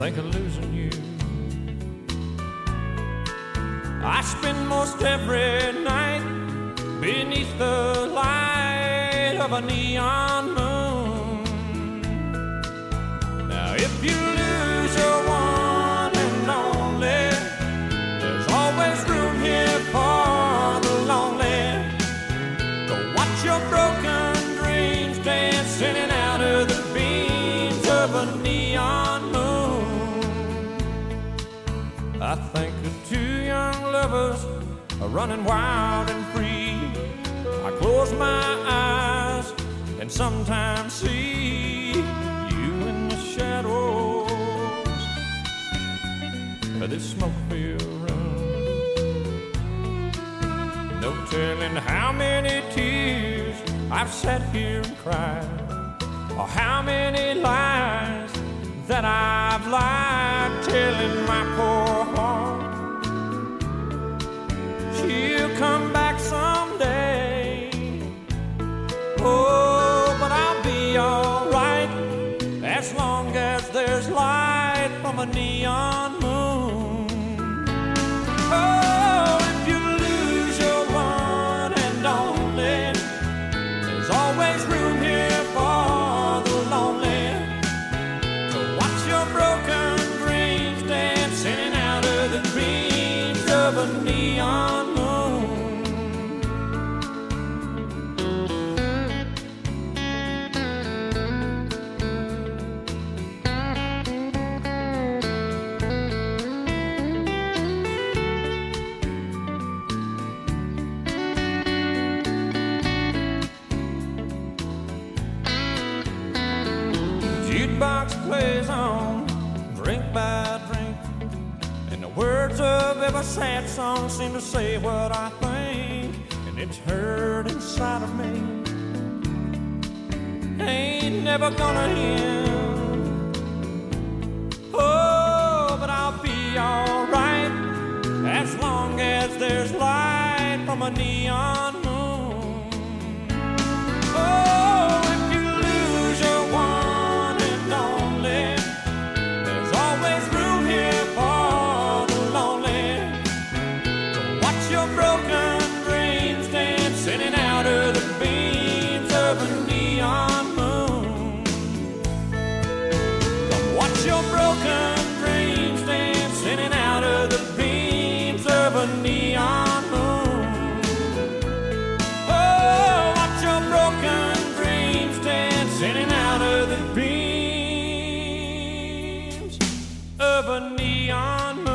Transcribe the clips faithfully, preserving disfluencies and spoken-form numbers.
think of losing you. I spend most every night beneath the light of a neon moon. Now if you lose your one and only, there's always room here for the lonely to watch your broken dreams dancing in and out of the beams of a neon moon. I think of two young lovers are running wild and free. I close my eyes and sometimes see you in the shadows of this smoke-filled room. No telling how many tears I've sat here and cried, or how many lies that I've lied, telling my poor heart she'll come back someday. Oh, but I'll be alright as long as there's light from a neon moon. Oh, if you lose your one and only, there's always room here for the lonely to watch your broken dreams dancing in and out of the dreams of a neon moon. Jukebox plays on, drink by drink, and the words of every sad song seem to say what I think, and it's hurt inside of me. Ain't never gonna end. Oh, but I'll be alright as long as there's light from a neon moon. Oh, if you lose your one and only, there's always room here for the lonely to watch your broken dreams dance in and out of the beams of a neon moon. Come watch your broken dreams dance in and out of the beams of a neon moon. Oh, watch your broken dreams dance in and out of the beams of a neon moon.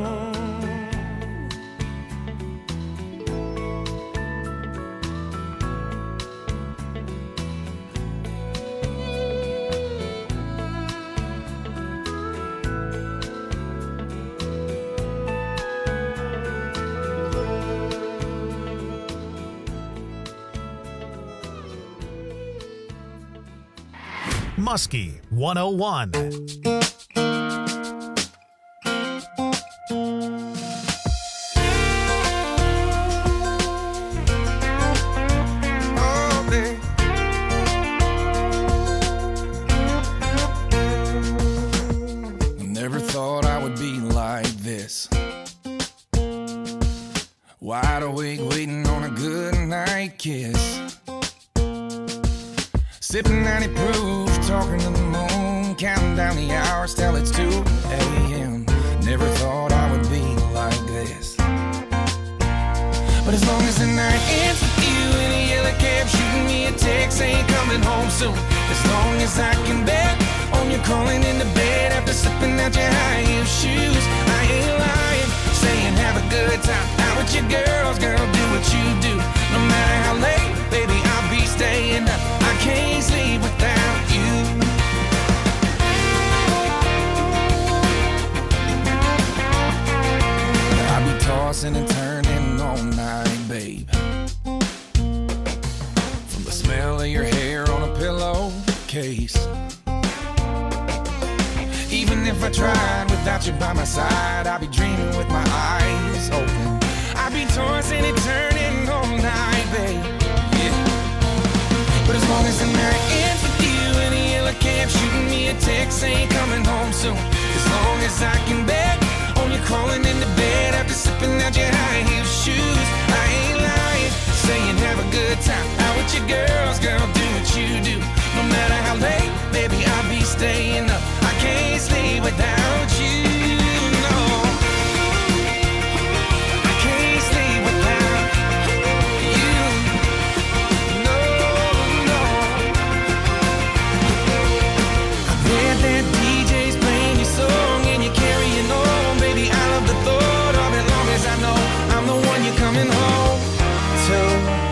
Muskie one oh one. Never thought I would be like this. Wide awake, waiting on a good night kiss. Sipping ninety proof, talking to the moon, counting down the hours till it's two a.m. Never thought I would be like this. But as long as the night ends with you in a yellow cab, shooting me a text saying coming home soon. As long as I can bet on you crawling into bed after slipping out your high heel shoes, I ain't lying, saying have a good time out with your girls, girl, do what you do. No matter how late, baby, I'll be staying up. I can't sleep without you. I'll be tossing and turning all night, babe. From the smell of your hair on a pillowcase. Even if I tried without you by my side, I'll be dreaming with my eyes open. I'll be tossing and turning all night, babe. Yeah. But as long as the night ends with you in a yellow cab, shooting me a text saying coming home soon. As long as I can bet on you crawling into bed after sipping out your high heel shoes. I ain't lying, saying have a good time out with your girls, girl, do what you do. No matter how late, baby, I'll be staying up. I can't sleep without you, no. I can't sleep without you, no, no. I bet that D J's playing your song and you're carrying on, baby. I love the thought of it, long as I know I'm the one you're coming home to.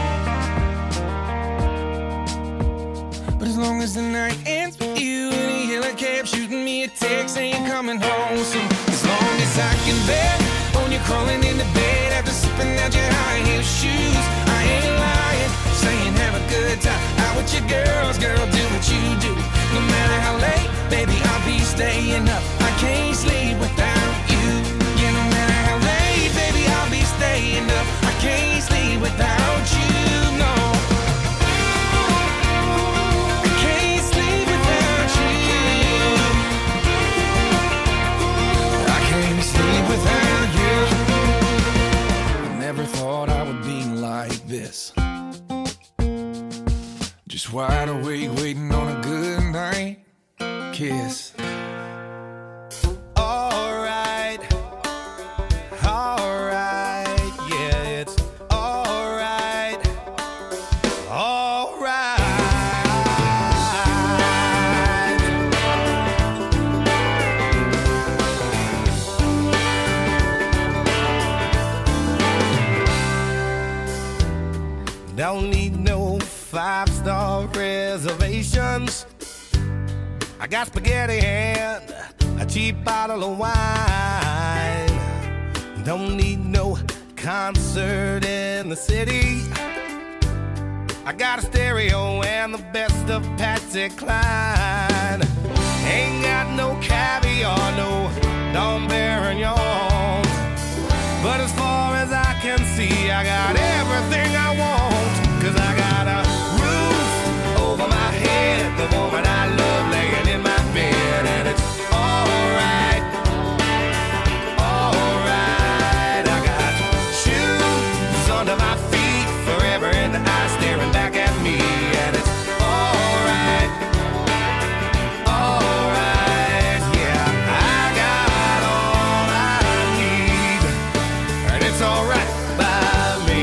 But as long as the night ends with you and you hear a cab shooting me a text saying you're coming home soon. As long as I can bet on you crawling into bed after sipping out your high heel shoes. I ain't lying, saying have a good time out with your girls, girl, do what you do. No matter how late, baby, I'll be staying up. I can't sleep without you. Yeah, no matter how late, baby, I'll be staying up. I can't sleep without you, no. I can't sleep without you. I can't sleep without you. I never thought I would be like this. Just wide awake, waiting on a good night kiss. Alright, alright, yeah, it's alright, alright. Don't need no five-star reservations. I got spaghetti and a cheap bottle of wine. Don't need no concert in the city. I got a stereo and the best of Patsy Cline. Ain't got no caviar, no Dom Perignon. But as far as I can see, I got everything I want. Cause I got a roof over my head, the woman I love laying in my bed, and it's alright, alright. I got shoes under my feet, forever in the eye staring back at me, and it's alright, alright. Yeah, I got all I need, and it's alright by me.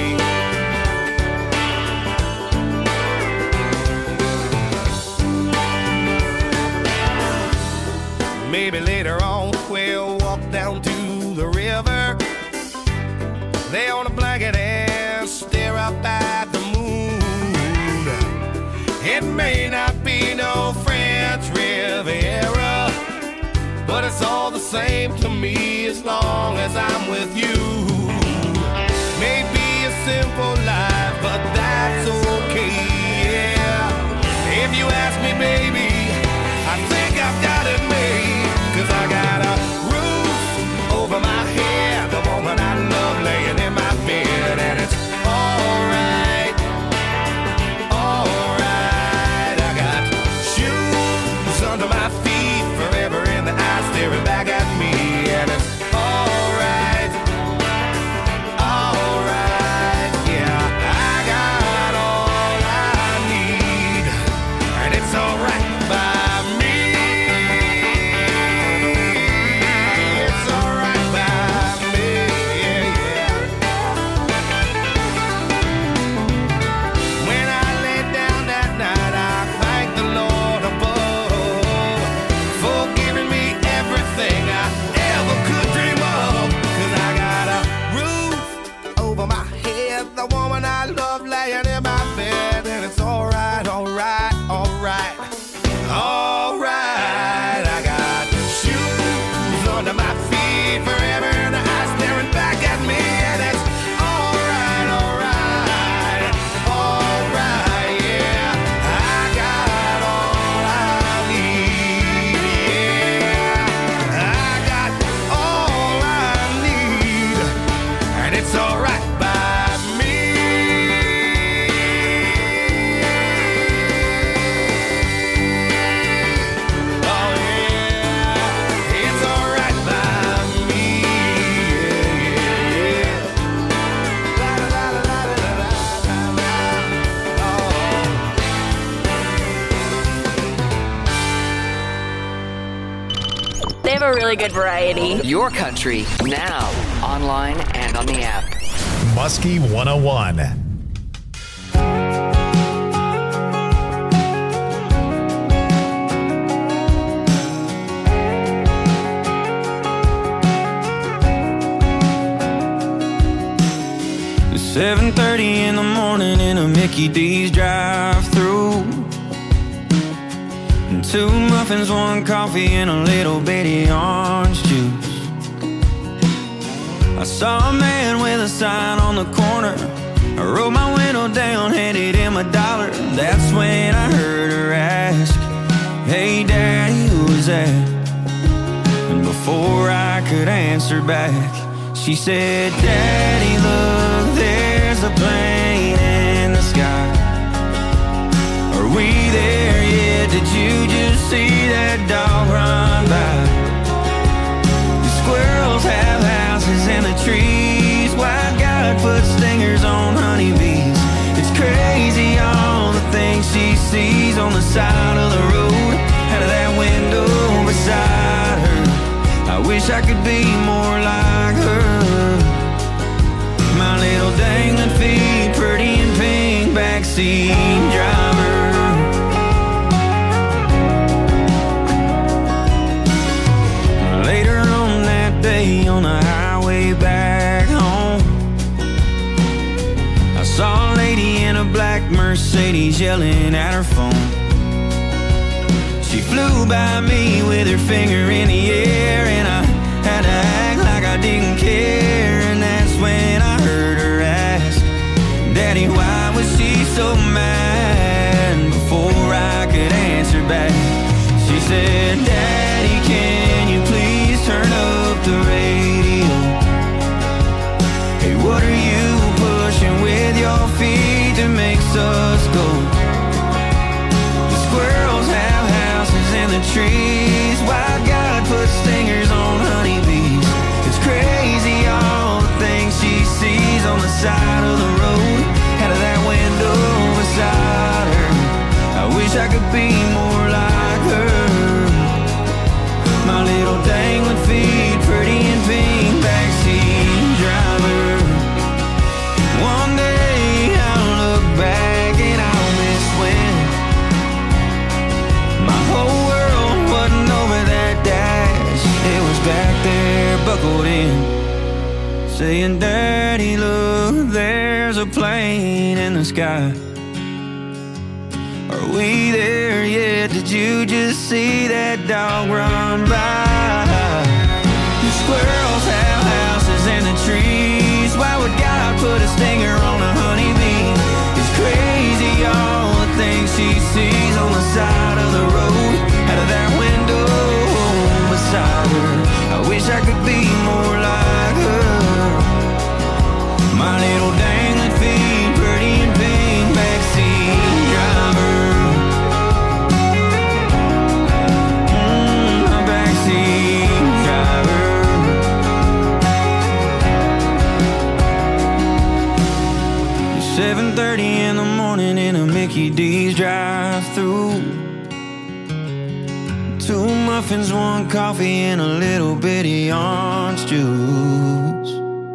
Maybe later on we'll walk down to the river, lay on a blanket and stare up at the moon. It may not be no French Riviera, but it's all the same to me as long as I'm with you. Maybe a simple life, but that's okay, yeah. If you ask me, baby, I think I've got it made. Cause I got a roof over my head, the woman I love laying in my bed, and it's alright, alright. I got shoes under my feet, forever in the eye staring back at me, and it's alright, alright. Yeah, I got all I need, and it's alright by me. It's alright. They have a really good variety. Your country, now, online and on the app. Muskie one oh one. seven thirty in the morning in a Mickey D's drive-thru. Two muffins, one coffee, and a little bitty orange juice. I saw a man with a sign on the corner. I rolled my window down, handed him a dollar. That's when I heard her ask, "Hey Daddy, who is that?" And before I could answer back, she said, "Daddy, look, there's a plane in the sky. Are we there yet? Did you just see that dog run by? The squirrels have houses in the trees. Why God put stingers on honeybees? It's crazy all the things she sees on the side of the road, out of that window beside her. I wish I could be more like her. My little dangling feet, pretty and pink, backseat driver." Later on that day on the highway back home, I saw a lady in a black Mercedes yelling at her phone. She flew by me with her finger in the air, and I had to act like I didn't care. And that's when I heard her ask, "Daddy, why was she so mad?" Before I could answer back, she said, "Daddy, can you please turn up the radio? Hey, what are you pushing with your feet that makes us go? The squirrels have houses in the trees. Why God put stingers on honeybees? It's crazy all the things she sees on the side of the road, out of that window beside her. I wish I could be more like her. My little dangling feet, pretty and pink, backseat driver. One day I'll look back and I'll miss when my whole world wasn't over that dash. It was back there, buckled in, saying, "Daddy, look, there's a plane in the sky. Are we there yet? Did you just see that dog run by? The squirrels have houses in the trees. Why would God put a stinger on a honeybee? It's crazy all the things she sees on the side of the road, out of that window beside her. I wish I could be more like her. My little dangling feet, pretty and pink, backseat driver." Mm, my backseat driver. seven thirty in the morning in a Mickey D's drive-thru. Two muffins, one coffee, and a little bitty orange juice.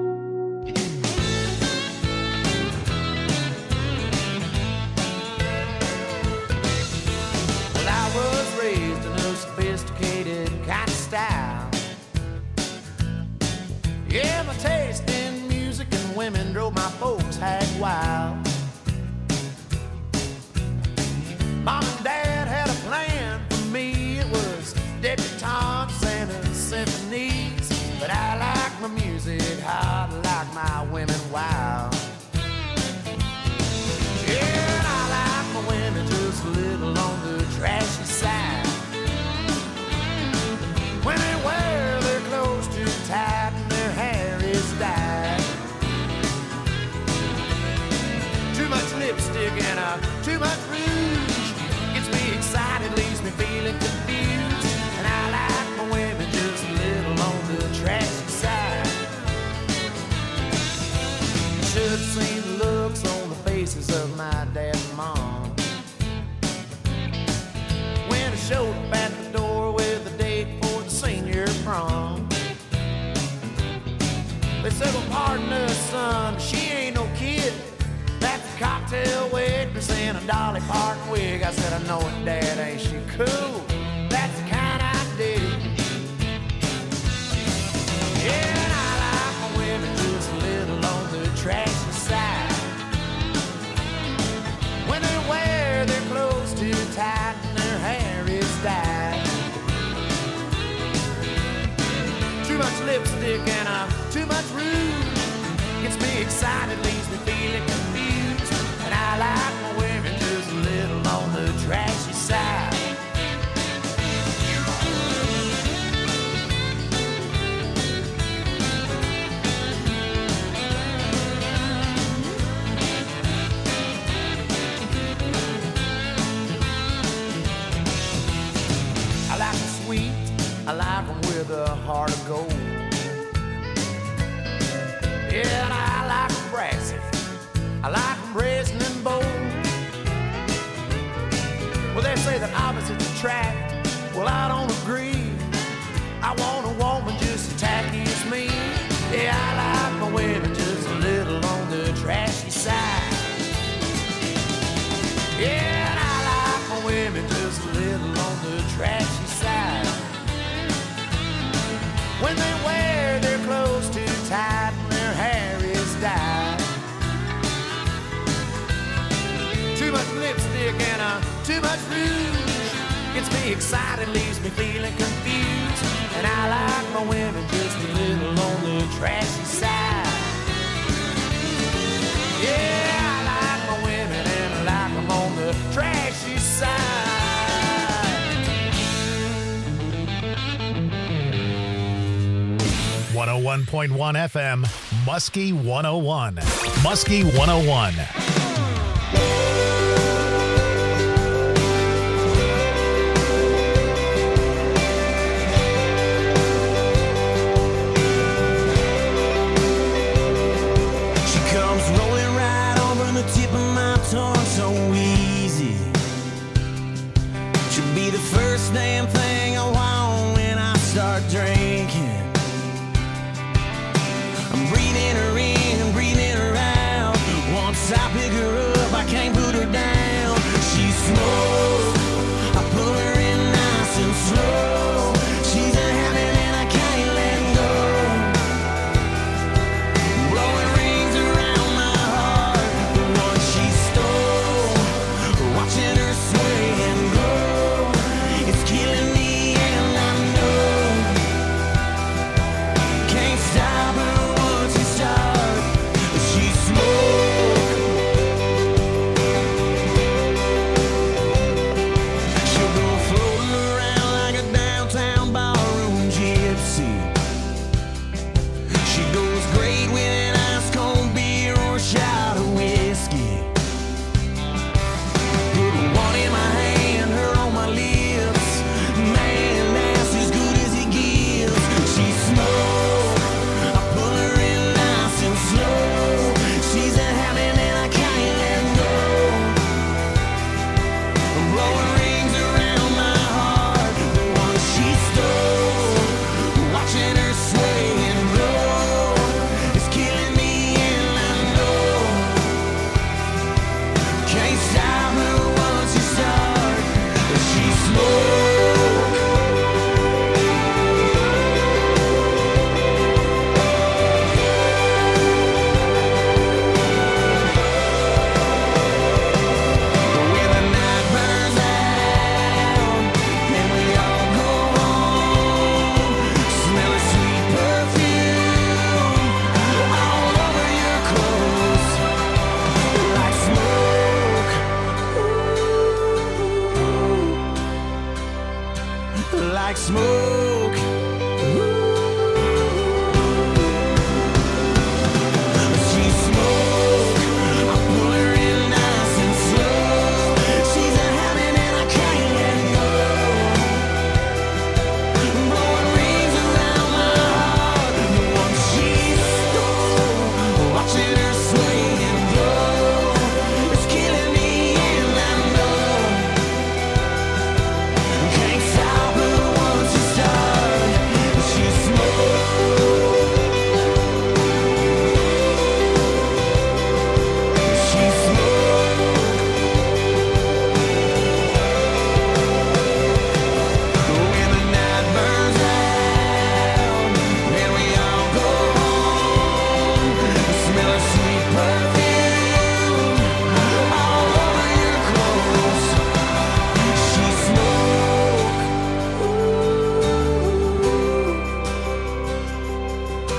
Well, I was raised in a sophisticated kind of style. Yeah, my taste in music and women drove my folks hag wild. Mom and Dad had a plan for me. It was debutantes and symphonies. But I like my music hot, I like my women wild. Yeah, and I like my women just a little on the trashy side. When they wear their clothes too tight and their hair is dyed. Too much lipstick and uh, too much rouge gets me excited, leaves me feeling confused. And I like my women just a little on the trashy side. from. They said, well, pardon us, son, she ain't no kid. That's a cocktail waitress in a Dolly Parton wig. I said, I know it, Dad, ain't she cool? That's the kind I dig. Yeah, and I like my women just a little on the trashy side. When they wear their clothes too tight and their hair is dyed. Too much lipstick and uh, too much rouge gets me excited, leaves me feeling confused. And I like my women just a little on the trashy side. I like them sweet, I like them with a heart of gold. Yeah, and I like them brassy, I like them brazen and bold. Well, they say that opposites attract, well, I don't agree. I want a woman just as tacky as me. Yeah, I like my women just a little on the trashy side. Yeah, and I like my women just a little on the trashy side. When they wear their clothes too tight and their hair is dyed. Too much lipstick and uh, too much rouge gets me excited, leaves me feeling confused. And I like my women just a little on the trashy side. Yeah, I like my women and I like them on the trashy side. one oh one point one F M, Muskie one oh one. Muskie one oh one. She comes rolling right over the tip of my tongue so easy. She'll be the first damn thing I want when I start drinking. I'm breathing her in, breathing her out. Once I pick her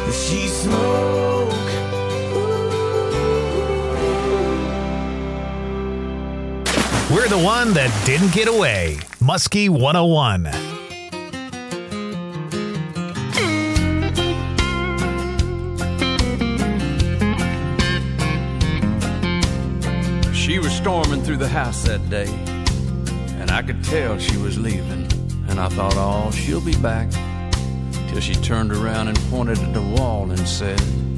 that she smoked. We're the one that didn't get away. Muskie one oh one. She was storming through the house that day, and I could tell she was leaving. And I thought, oh, she'll be back. Till she turned around and pointed at the wall and said,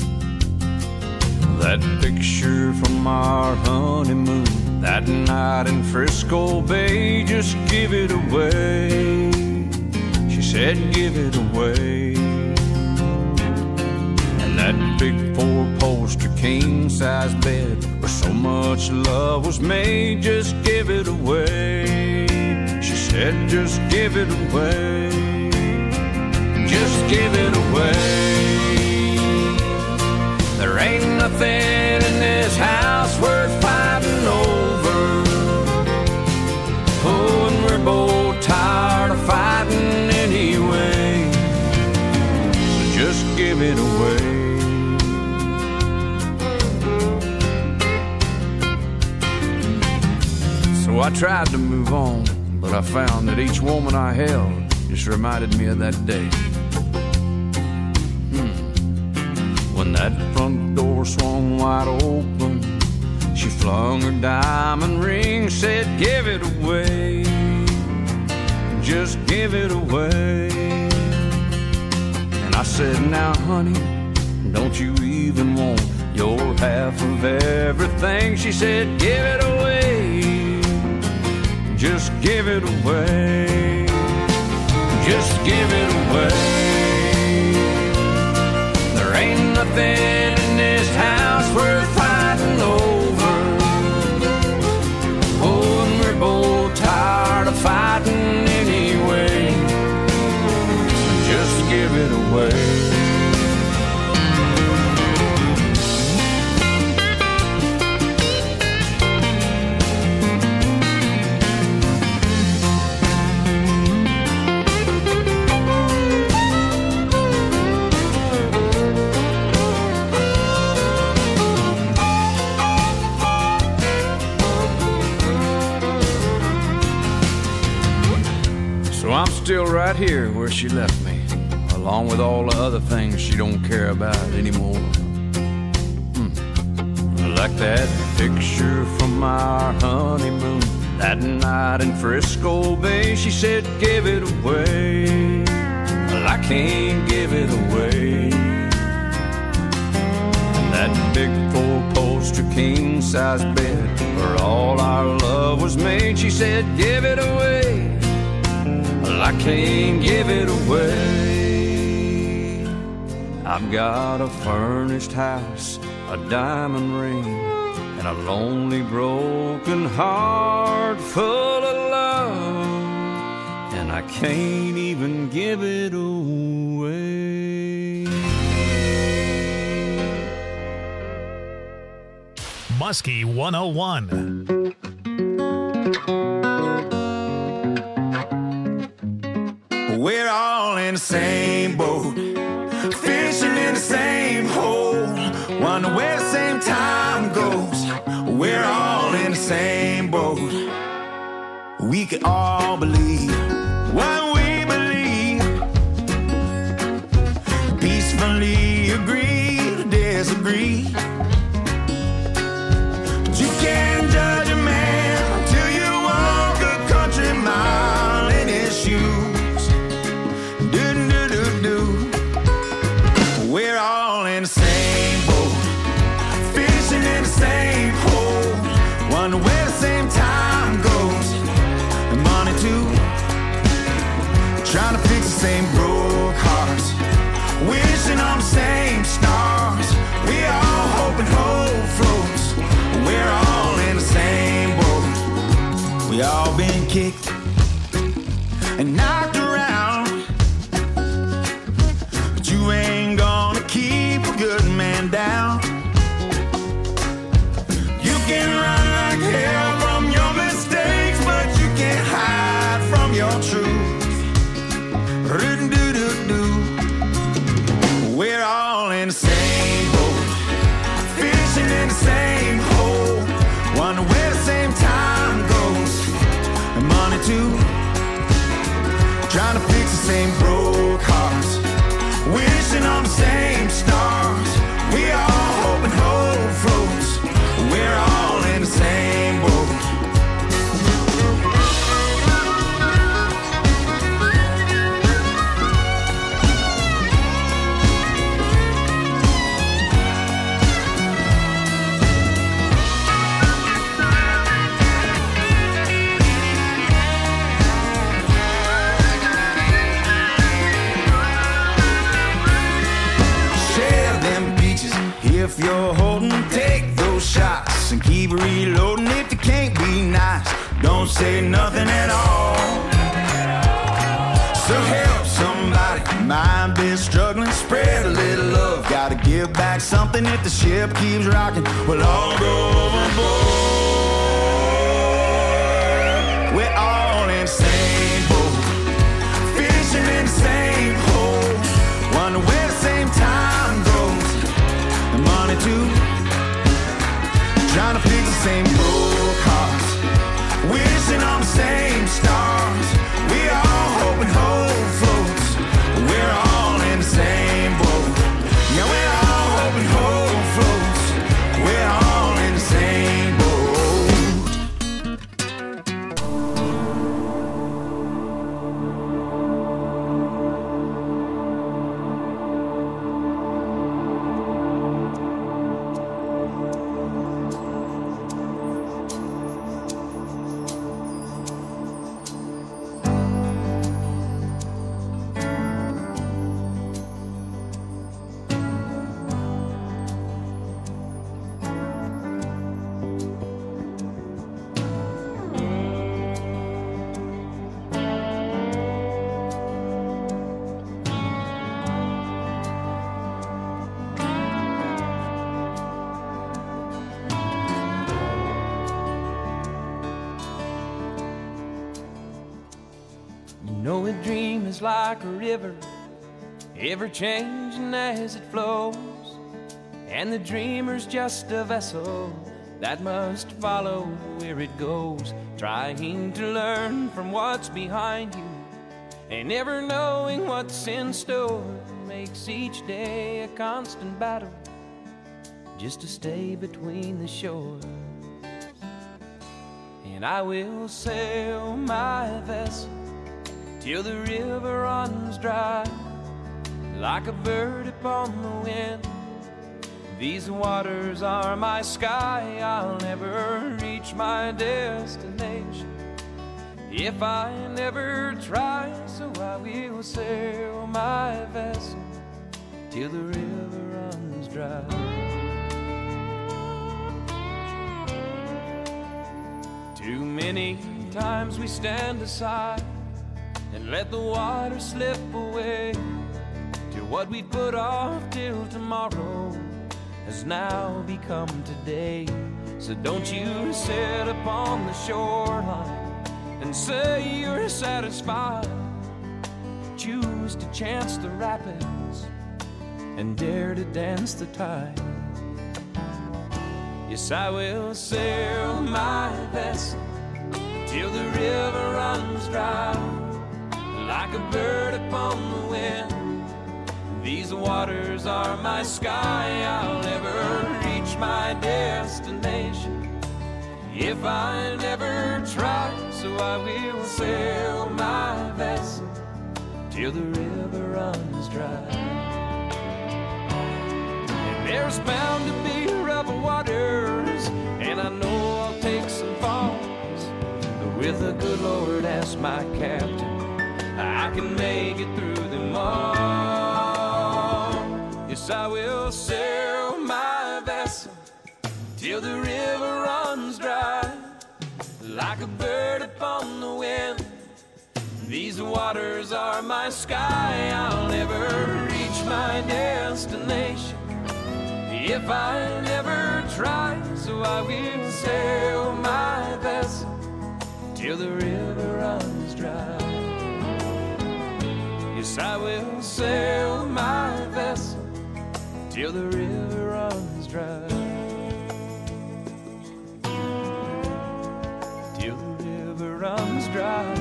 that picture from our honeymoon, that night in Frisco Bay, just give it away. She said, give it away. And that big four-poster king-size bed where so much love was made, just give it away. She said, just give it away. Just give it away. There ain't nothing in this house worth fighting over. Oh, and we're both tired of fighting anyway. So just give it away. So I tried to move on, but I found that each woman I held just reminded me of that day. When that front door swung wide open, she flung her diamond ring, said, give it away. Just give it away. And I said, now honey, don't you even want your half of everything? She said, give it away. Just give it away. Just give it away. There ain't nothing in this house worth fighting over. Oh, and we're both tired of fighting anyway. So just give it away. I'm still right here where she left me, along with all the other things she don't care about anymore. Hmm. Like that picture from our honeymoon, that night in Frisco Bay. She said, give it away. Well, I can't give it away. And that big four-poster king-size bed where all our love was made. She said, give it away. I can't give it away. I've got a furnished house, a diamond ring, and a lonely broken heart full of love, and I can't even give it away. Muskie one oh one. We're all in the same boat, fishing in the same hole, wonder where the same time goes. We're all in the same boat. We can all believe what we believe, peacefully agree to disagree. But you can't judge a man until you walk a country mile in his shoes. We're all in the same boat, fishing in the same hole, wonder where the same time goes. And money too, trying to fix the same broke hearts, wishing on the same stars. We all hoping hope floats. We're all in the same boat. We all been kicked and knocked around, but you ain't gonna keep a good man down. You can run like hell from your mistakes, but you can't hide from your truth. We're all on the same stars. We all hope and hope floats. We're all in the same boat. If you're holding, take those shots and keep reloading. If you can't be nice, don't say nothing at all. So help somebody, mind be struggling, spread a little love. Gotta give back something if the ship keeps rocking. We'll all go overboard. We're all in the same boat, fishing in the same hole, wonder where the same time goes. Money too, trying to fix the same broke hearts, wishing on the same stars. We all hope and hope floats. We're all in the same boat. Yeah, we all hope and hope floats. We're all in the same boat. know a dream is like a river, ever changing as it flows, and the dreamer's just a vessel that must follow where it goes, trying to learn from what's behind you, and never knowing what's in store makes each day a constant battle just to stay between the shores. And I will sail my vessel till the river runs dry, like a bird upon the wind. These waters are my sky, I'll never reach my destination if I never try. So I will sail my vessel till the river runs dry. Too many times we stand aside and let the water slip away, till what we put off till tomorrow has now become today. So don't you sit upon the shoreline and say you're satisfied. Choose to chance the rapids and dare to dance the tide. Yes, I will sail my vessel till the river runs dry, like a bird upon the wind. These waters are my sky, I'll never reach my destination if I never try. So I will sail my vessel till the river runs dry. And there's bound to be rough waters, and I know I'll take some falls, but with the good Lord as my captain, I can make it through them all. Yes, I will sail my vessel till the river runs dry, like a bird upon the wind. These waters are my sky, I'll never reach my destination if I never try. So I will sail my vessel till the river runs dry. Yes, I will sail my vessel till the river runs dry. Till the river runs dry.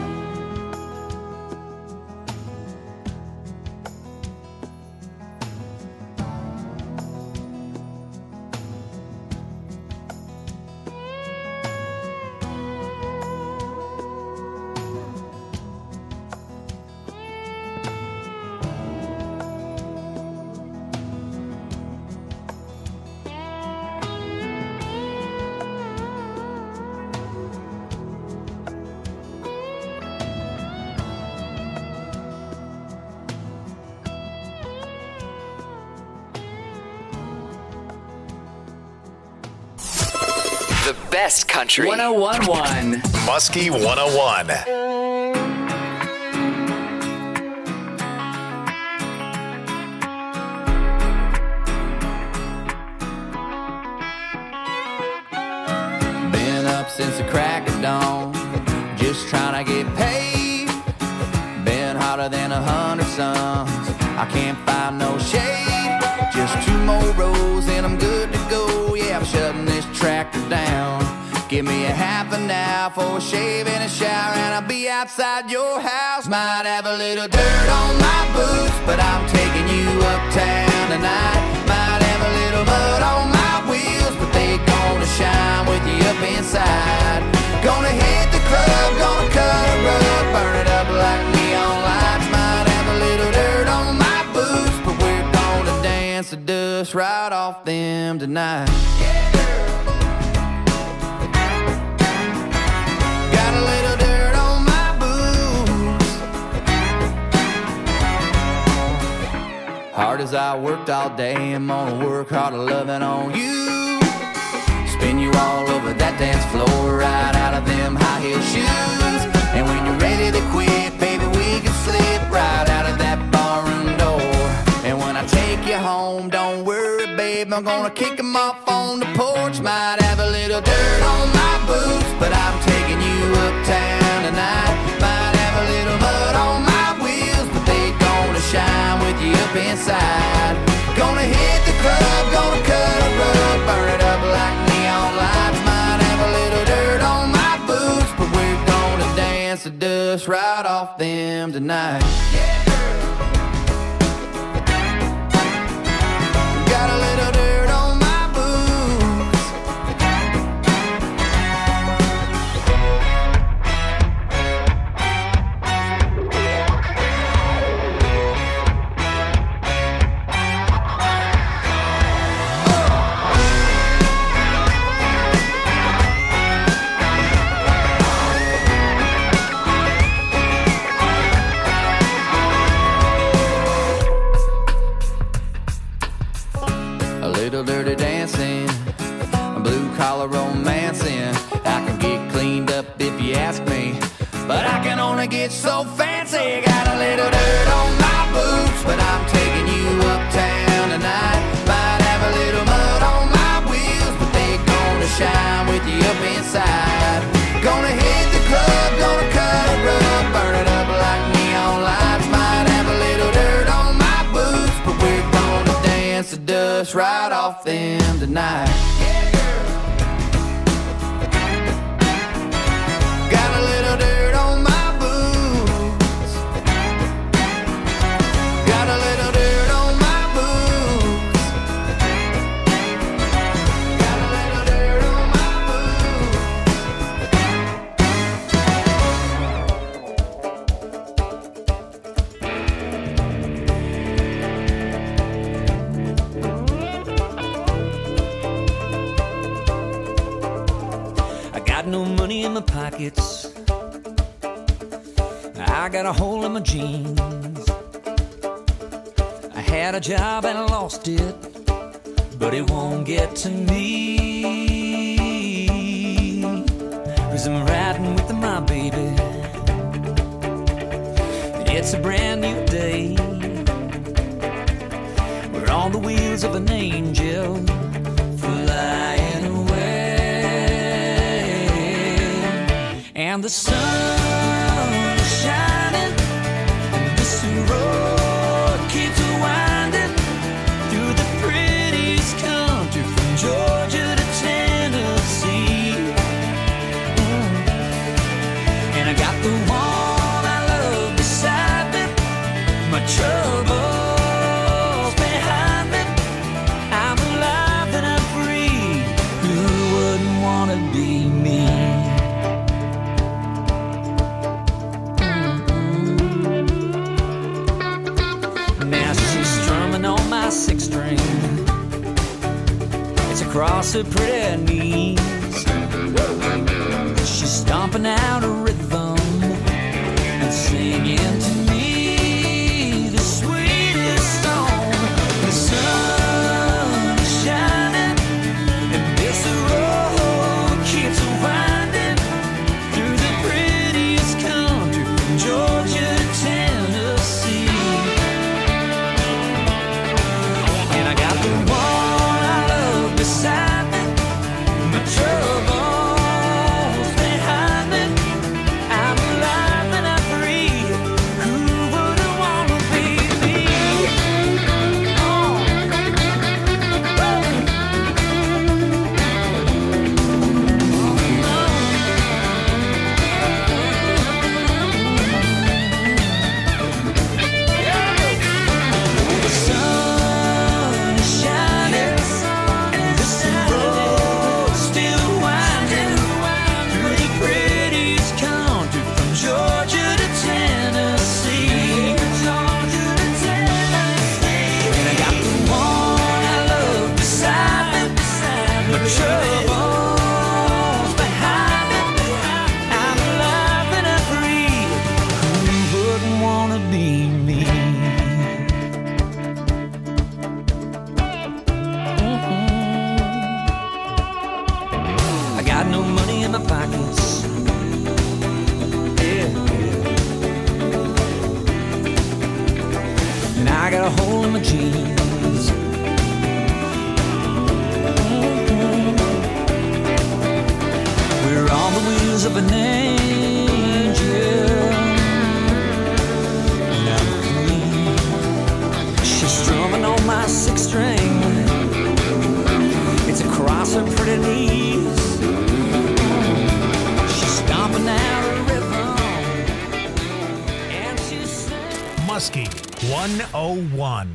best country. one oh one point one. Muskie one oh one. Been up since the crack of dawn, just trying to get paid. Been hotter than a hundred suns, I can't find no shade. Just two more rows and I'm good to go. Yeah, I'm shutting this tractor down. Give me a half an hour for a shave and a shower, and I'll be outside your house. Might have a little dirt on my boots, but I'm taking you uptown tonight. Might have a little mud on my wheels, but they gonna shine with you up inside. Gonna hit the club, gonna cut a rug, burn it up like neon lights. Might have a little dirt on my boots, but we're gonna dance the dust right off them tonight. Got a little dirt on my boots. Hard as I worked all day, I'm gonna work harder loving on you. Spin you all over that dance floor, right out of them high heel shoes. And when you're ready to quit, baby, we can slip right out of that barroom door. And when I take you home, don't worry, babe, I'm gonna kick them off on the porch. Might have a little dirt on my boots, but I'm taking you uptown tonight. Might have a little mud on my wheels, but they gonna shine with you up inside. Gonna hit the club, gonna cut a rug, burn it up like neon lights. Might have a little dirt on my boots, but we're gonna dance the dust right off them tonight. Got a little dirt on my boots. A little dirty dancing, a blue collar romancing. I can get cleaned up if you ask me, but I can only get so fancy. Got a little dirt on my boots, but I'm taking you uptown tonight. Might have a little mud on my wheels, but they gonna shine with you up inside. Gonna hit the club, gonna cut a rug, burn it up like neon lights. Might have a little dirt on my boots, but we're gonna dance the dust right off them tonight. Got a little dirt on my boots. Got a little dirt on my boots. Got a little dirt on my I got no money in my pockets. I got a hole in my jeans. I had a job and I lost it, but it won't get to me. 'Cause I'm riding with my baby. It's a brand new day. We're on the wheels of an angel flying away. And the sun is shining, and this road keeps winding through the prettiest country from Georgia to Tennessee. Mm. And I got the one I love beside me, my troubles behind me. I'm alive and I'm free. Who wouldn't want to be me? Six string, it's across her pretty knees. She's stomping out a rhythm and singing to me the sweetest song. The sun is shining and this road keeps pockets. Yeah, yeah. And I got a hole in my jeans. Mm-hmm. We're on the wheels of an angel. Now the queen, she's strumming on my six string. It's across her pretty knees. She's stomping out a rhythm, and she's singing. Muskie one oh one.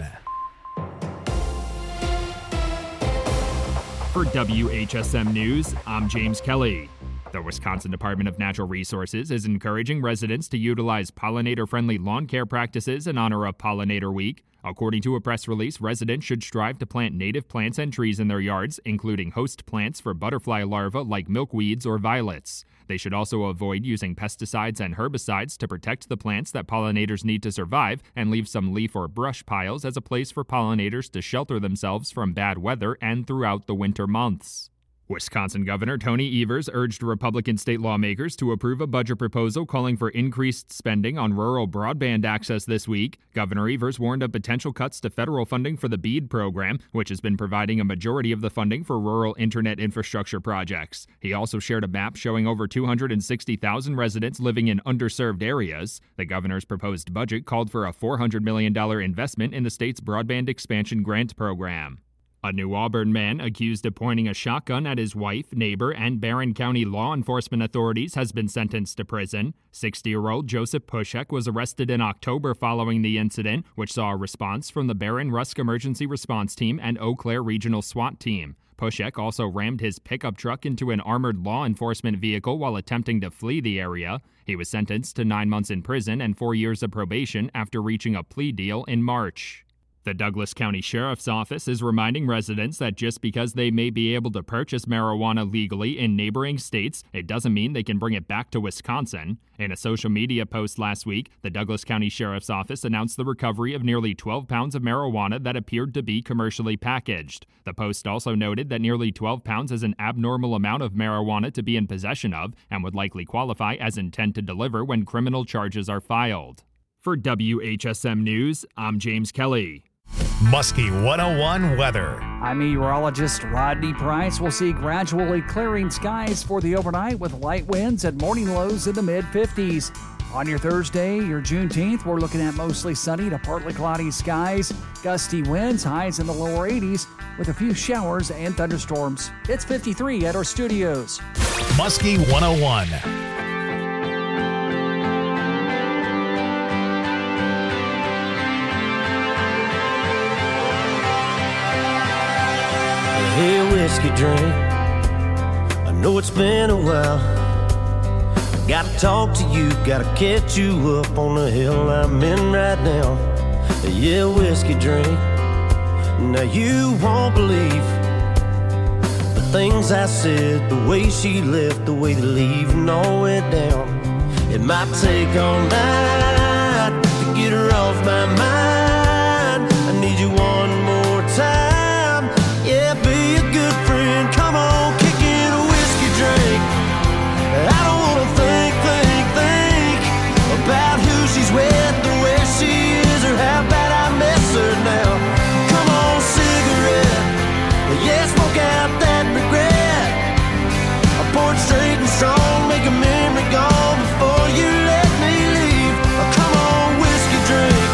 For W H S M News, I'm James Kelly. The Wisconsin Department of Natural Resources is encouraging residents to utilize pollinator-friendly lawn care practices in honor of Pollinator Week. According to a press release, residents should strive to plant native plants and trees in their yards, including host plants for butterfly larvae like milkweeds or violets. They should also avoid using pesticides and herbicides to protect the plants that pollinators need to survive, and leave some leaf or brush piles as a place for pollinators to shelter themselves from bad weather and throughout the winter months. Wisconsin Governor Tony Evers urged Republican state lawmakers to approve a budget proposal calling for increased spending on rural broadband access this week. Governor Evers warned of potential cuts to federal funding for the BEAD program, which has been providing a majority of the funding for rural internet infrastructure projects. He also shared a map showing over two hundred sixty thousand residents living in underserved areas. The governor's proposed budget called for a four hundred million dollars investment in the state's broadband expansion grant program. A New Auburn man accused of pointing a shotgun at his wife, neighbor, and Barron County law enforcement authorities has been sentenced to prison. sixty-year-old Joseph Pushek was arrested in October following the incident, which saw a response from the Barron Rusk Emergency Response Team and Eau Claire Regional SWAT Team. Pushek also rammed his pickup truck into an armored law enforcement vehicle while attempting to flee the area. He was sentenced to nine months in prison and four years of probation after reaching a plea deal in March. The Douglas County Sheriff's Office is reminding residents that just because they may be able to purchase marijuana legally in neighboring states, it doesn't mean they can bring it back to Wisconsin. In a social media post last week, the Douglas County Sheriff's Office announced the recovery of nearly twelve pounds of marijuana that appeared to be commercially packaged. The post also noted that nearly twelve pounds is an abnormal amount of marijuana to be in possession of and would likely qualify as intent to deliver when criminal charges are filed. For W H S M News, I'm James Kelly. Muskie one oh one weather. I'm meteorologist Rodney Price. We'll see gradually clearing skies for the overnight with light winds and morning lows in the mid fifties. On your Thursday, your Juneteenth, we're looking at mostly sunny to partly cloudy skies, gusty winds, highs in the lower eighties with a few showers and thunderstorms. It's fifty-three at our studios. Muskie one oh one. Hey, whiskey drink, I know it's been a while. Gotta talk to you, gotta catch you up on the hill I'm in right now. Yeah, whiskey drink, now you won't believe the things I said, the way she left, the way the leaving all went down. It might take all night to get her off my mind. I need you one more time. Yeah, be a good friend. Come on, kick in a whiskey drink. I don't wanna think, think, think about who she's with, or where she is, or how bad I miss her now. Come on, cigarette. Yeah, smoke out that regret. I pour it straight and strong, make a memory gone before you let me leave. Oh, come on, whiskey drink.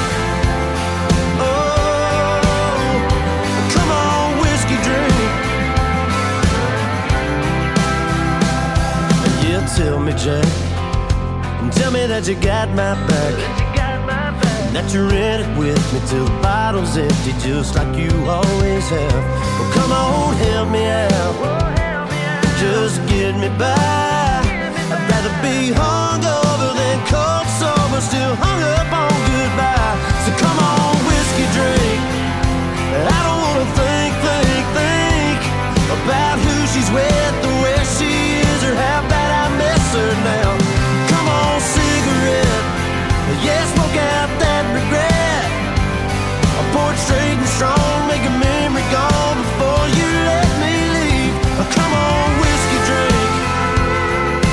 Tell me, Jack, and tell me that you got my back, and that you're in it with me till the bottle's empty, just like you always have. Well, come on, help me out, just get me by. I'd rather be hungover than cold sober, still hung up on goodbye. So come on, whiskey drink. I don't wanna think, think, think about who she's with, or where she is, or how bad I miss her now. Come on, cigarette. Yeah, smoke out that regret. I pour it straight and strong, make a memory gone before you let me leave. Oh, come on, whiskey drink.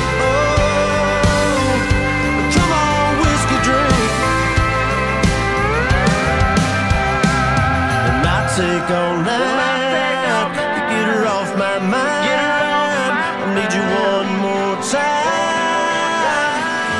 take all night to get her off my mind. I need you one more time.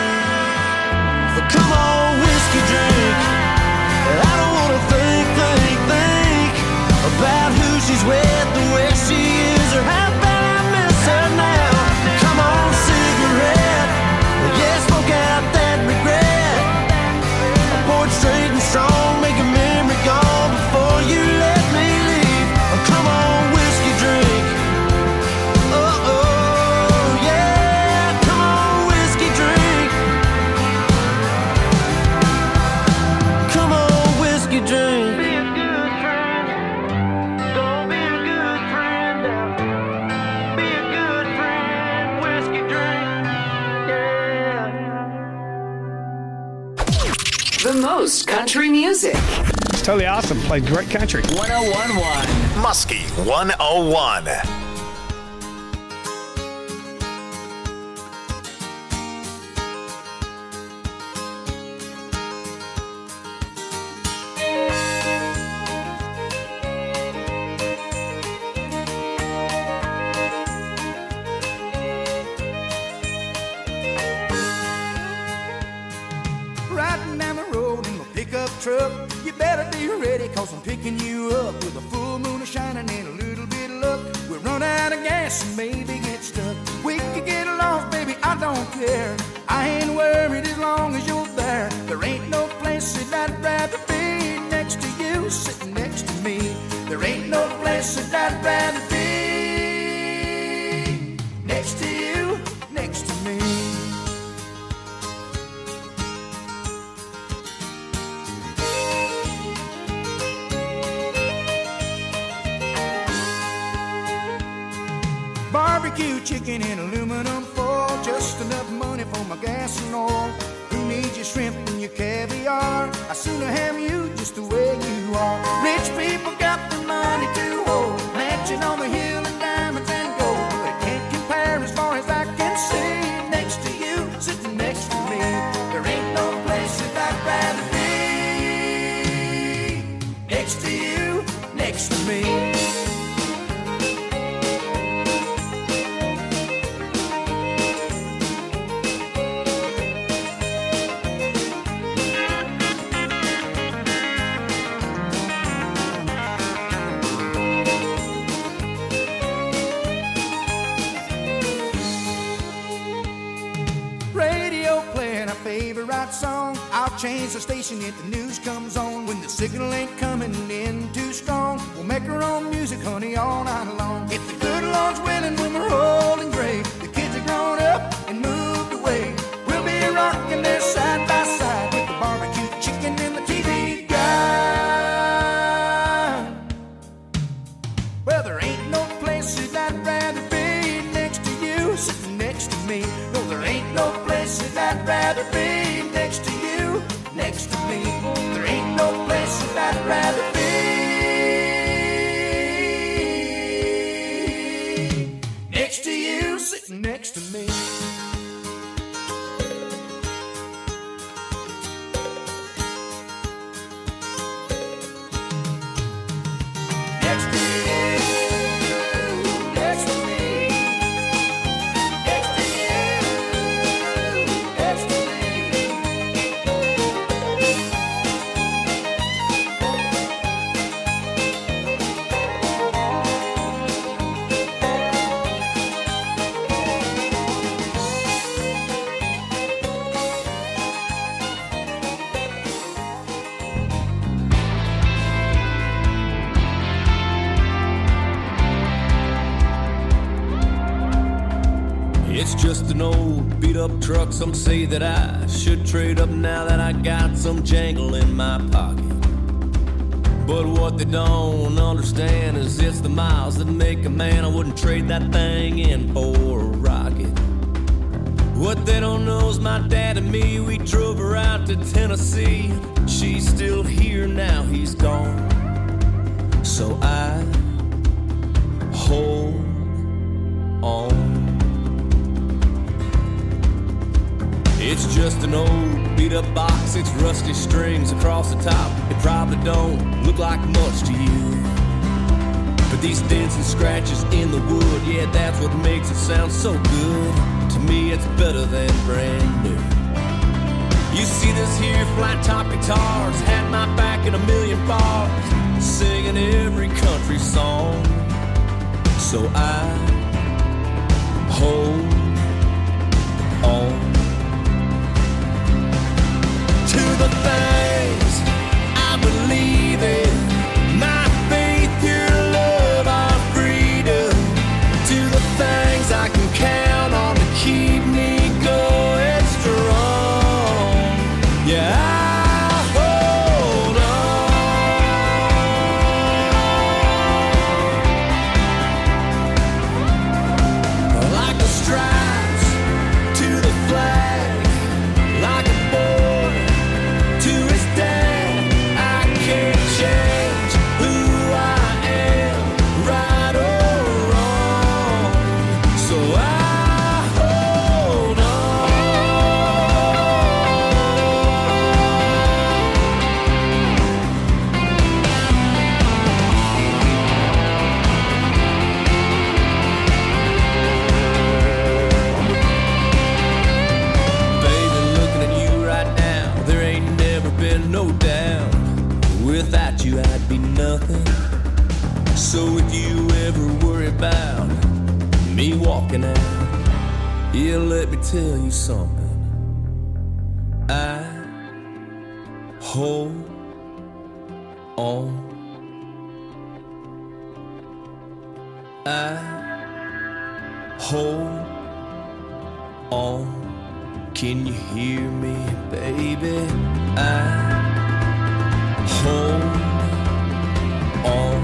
Come on, whiskey drink. I don't wanna think, think, think about who she's with, the way she is, or how bad I miss her now. Come on, cigarette. Yeah, smoke out that regret. I pour it straight and strong, make a memory gone before you let me leave. Oh, come on, whiskey drink. Oh, oh, yeah. Come on, whiskey drink. Come on, whiskey drink. Be a good friend. Don't be a good friend now. Be a good friend. Whiskey drink. Yeah. The most country music. It's totally awesome. Played great country. one oh one point one. Muskie one oh one. Riding down the road in my pickup truck. You better be ready, cause I'm picking you up with a full moon shining and a little bit of luck. We'll run out of gas and maybe get stuck. We could get lost, baby, I don't care. I ain't worried as long as you're there. There ain't no place that I'd rather be next to you, sitting next to me. There ain't no place that I'd rather be next to you, next to me. Barbecue chicken in aluminum foil, just enough money for my gas and oil. Who needs your shrimp and your caviar? I sooner have you just the way you are. Rich people got the money to hold, mansion on the hill and diamonds and gold. But it can't compare as far as I can see. Next to you, sitting next to me. There ain't no place that I'd rather be. Next to you, next to me. Favorite song, I'll change the station if the news comes on. When the signal ain't coming in too strong, we'll make our own music, honey, all night long. If the good Lord's willing, when we're old and gray, the kids are grown up and moved away, we'll be rocking there side by side with the barbecue chicken and the T V guide. Well, there ain't no place that I'd rather be next to you, sitting next to me. No, there ain't no place that I'd rather be next to you, next to me. There ain't no place that I'd rather be next to you, sitting next to me. Next to you, next to me. Next to you, next to me. It's just an old beat up truck. Some say that I should trade up now that I got some jangle in my pocket. But what they don't understand is it's the miles that make a man. I wouldn't trade that thing in for a rocket. What they don't know is my dad and me, we drove her out to Tennessee. She's still here now, he's gone. So I hold on. It's just an old beat up box, it's rusty strings across the top. It probably don't look like much to you, These dents and scratches in the wood, yeah, that's what makes it sound so good. To me, it's better than brand new. You see this here flat top guitars had my back in a million bars, singing every country song. So I hold on to the things I believe in, my faith, your love, our freedom, to the things I can count on to keep me going strong. Yeah, I hold on like the stripes to the flag, like a boy to his dad. I can't change who I am, right or wrong. So I hold Baby, looking at you right now, there ain't never been no doubt. Without you, I'd be nothing. So if you ever worry about me walking out, yeah, let me tell you something. I hold on. I hold on. Can you hear me, baby? I hold on.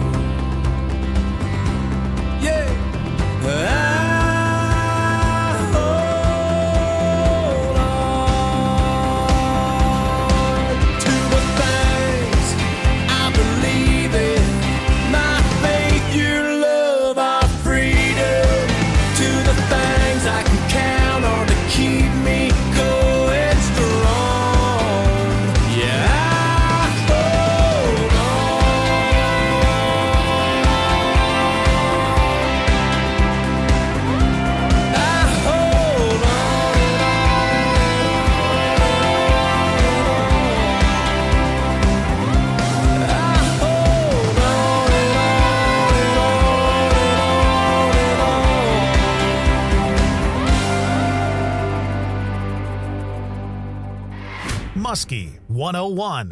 Yeah. I hold on to the things I believe in, my faith, your love, our freedom, to the things I can count on to keep me going strong. Yeah, I hold on. I hold Muskie one oh one.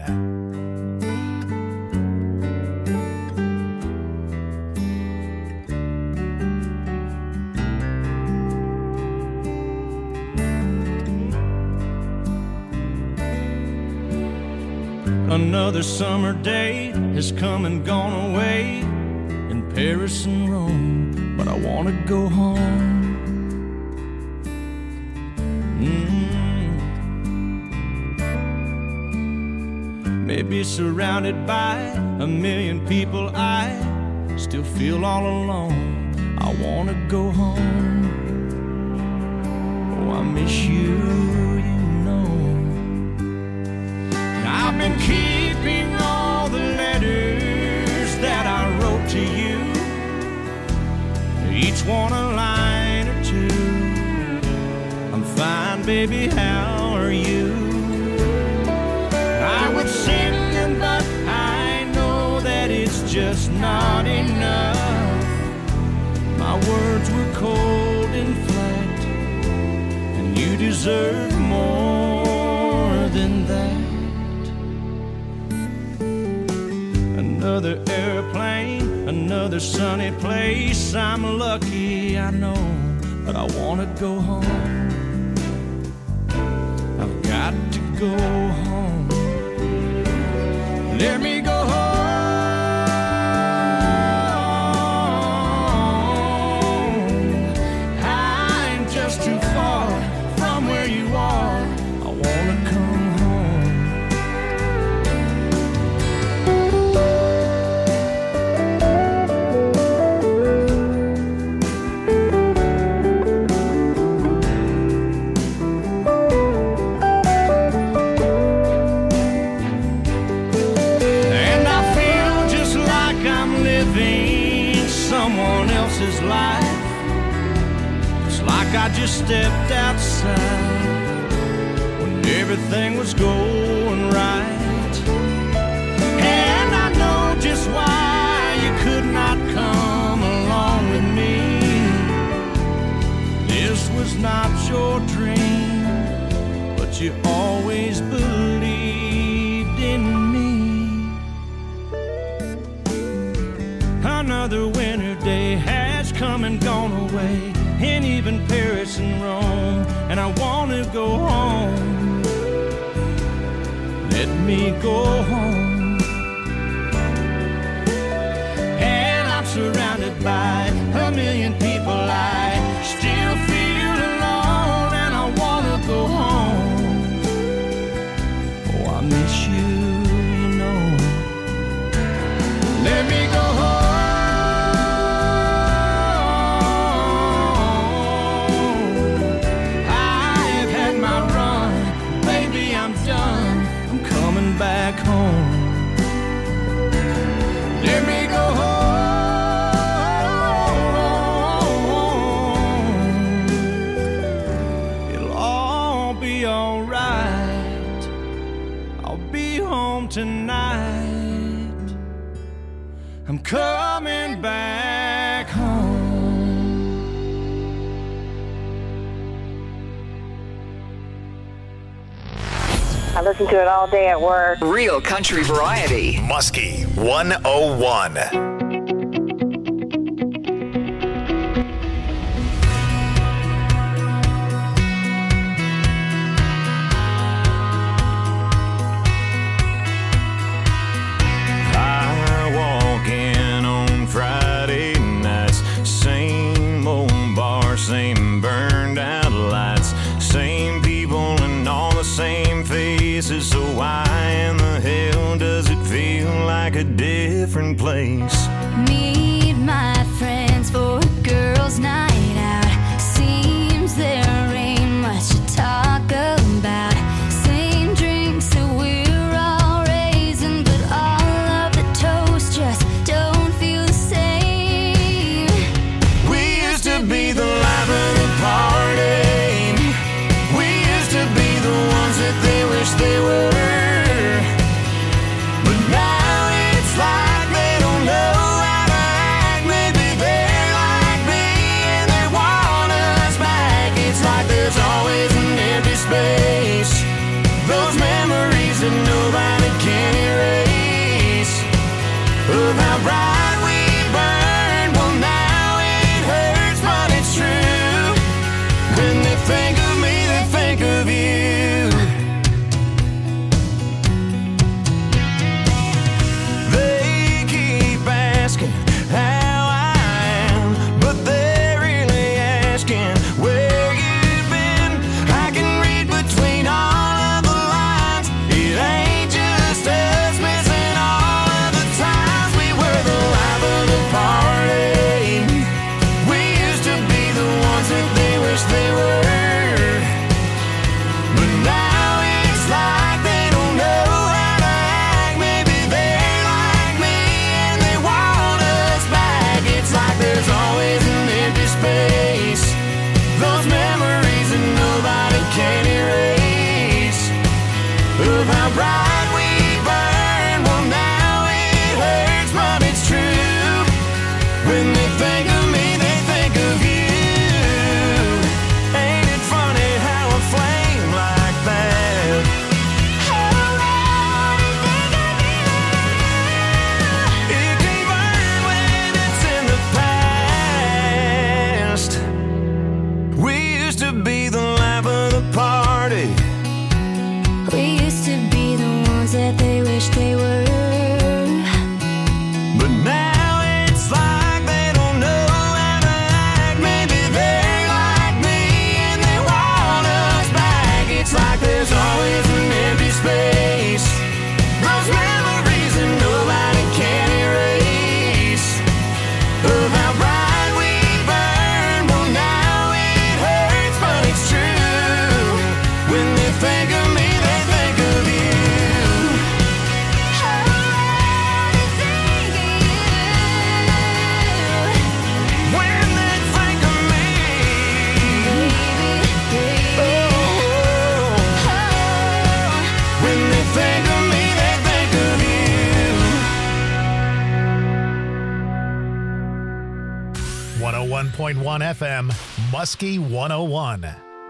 Another summer day has come and gone away in Paris and Rome, but I want to go home. Mm. Maybe surrounded by a million people, I still feel all alone. I want to go home. Oh, I miss you, you know. I've been keeping all the letters that I wrote to you, each one a line or two. I'm fine, baby, how are you? I would send them, but I know that it's just not enough. My words were cold and flat, and you deserve more than that. Another airplane, another sunny place. I'm lucky, I know, but I want to go home. I've got to go home. Let me go home. I'm just too far from where you are. I want to come home. someone else's life. It's like I just stepped outside when everything was going right. And I know just why you could not come along with me. This was not your dream, but you always believed in me. Another winter day has come and gone away, and even Paris and Rome, and I want to go home. Let me go home. And I'm surrounded by a million people. I still feel alone, and I want to go home. Oh, I miss you, you know. Let me go home. Back home. Let me go home. It'll all be alright. I'll be home tonight. I'm coming back home. I listen to it all day at work. Real country variety. Muskie one oh one. I walk in on Friday nights, same old bar, same burned out lights, same people and all the same faces. So why in the hell does it feel like a different place? Meet my friends for a girls' night out. Seems there ain't much to talk about. Same drinks that we're all raising, but all of the toast just don't feel the same. We used to be the life of the party. We used to be the ones that they wish they were. But now it's like they don't know how to act. Maybe they're like me and they want us back. It's like there's always an empty space. Those memories that nobody can erase. Of how bright we burned. Well, now it hurts, but it's true. When they think of me, they think of you. They keep asking how I am, but they're really asking where you've been. I can read between all of the lines. It ain't just us missing all of the times we were the life of the party. We used to be the ones that they wish they were. But now it's like they don't know how to act. Maybe they're like me and they want us back. It's like there's always an empty space. Those memories that nobody can erase. Of how bright we burned. Well, now it hurts, but it's true. When they think of me, they think of you. Ain't it funny how a flame like that? It can burn when it's in the past. We used to be the life of the party. We used to be the ones that they wish they were. But now it's like they don't know one oh one point one F M, Muskie one oh one.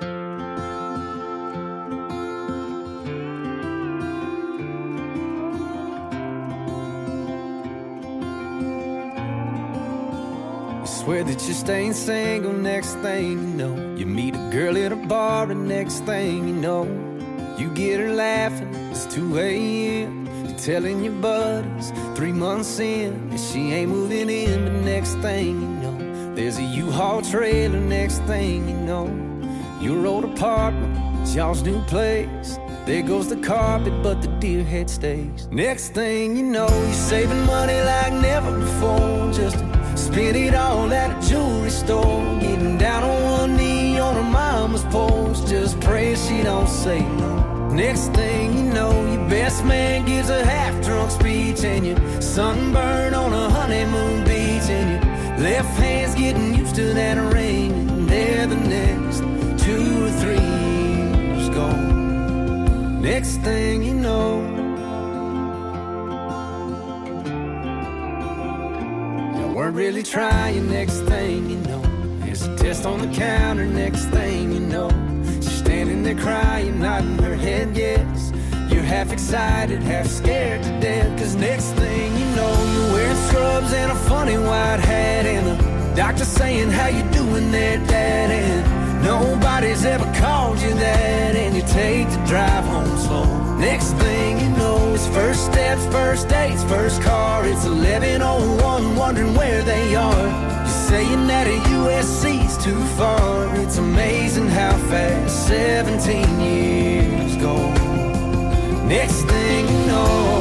Swear that you're staying single, next thing you know, you meet a girl at a bar, and next thing you know, you get her laughing, it's two a.m. You're telling your buddies, three months in, that she ain't moving in, but next thing you know, there's a U-Haul trailer, next thing you know, your old apartment, it's y'all's new place. There goes the carpet, but the deer head stays. Next thing you know, you're saving money like never before, just to spend it all at a jewelry store, getting down on one knee on her mama's porch, just praying she don't say no. Next thing you know, your best man gives a half-drunk speech, and you're sunburned on a honeymoon beach, and your left hand's getting used to that ring, and there the next two or three years gone. Next thing you know, weren't really trying, next thing you know, there's a test on the counter, next thing you know, she's standing there crying, nodding her head yes. You're half excited, half scared to death, cause next thing you know, you're wearing scrubs and a funny white hat, and the doctor saying, how you doing there, Dad? And nobody's ever called you that, and you take the drive home slow. Next thing you know, it's first steps, first dates, first car. It's eleven oh one, wondering where they are. You're saying that a U S C's too far. It's amazing how fast seventeen years go. Next thing you know,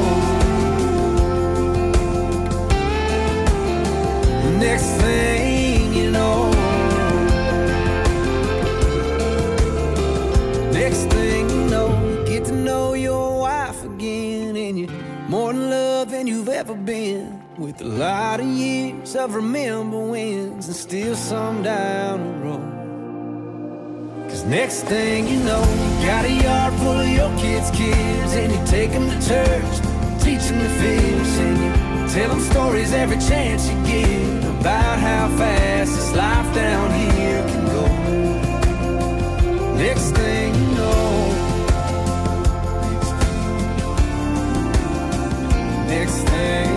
next thing you know, next thing you know, you get to know your wife again, and you're more in love than you've ever been, with a lot of years of remember wins and still some down the road. Cause next thing you know, you got a yard full of your kids' kids, and you take them to church, teach them to fish, and you tell them stories every chance you get about how fast this life down here can go. Next thing you know, next thing